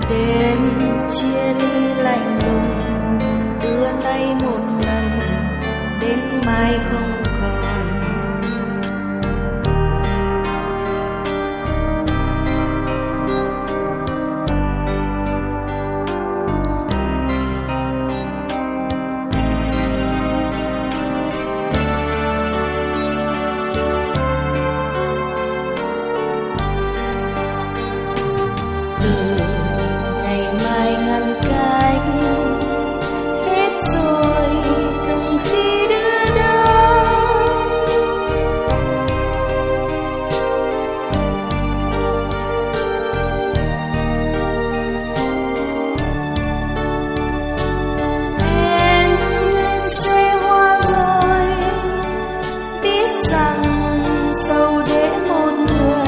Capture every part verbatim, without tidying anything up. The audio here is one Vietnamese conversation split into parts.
Đêm chia ly lạnh lùng, đưa tay một lần, đến mai không còn. Từ ngày mai ngăn cách, hết rồi từng khi đưa đón. Em lên xe hoa rồi, biết rằng sâu để một người.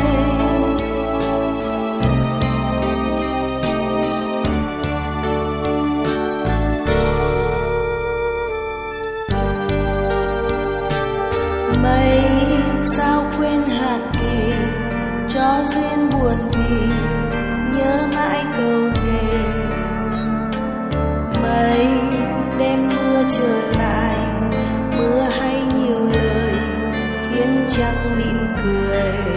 Mây sao quên hạn kỳ, cho duyên buồn vì nhớ mãi câu thề. Mây đêm mưa trở lại, mưa hay nhiều lời khiến trăng mỉm cười.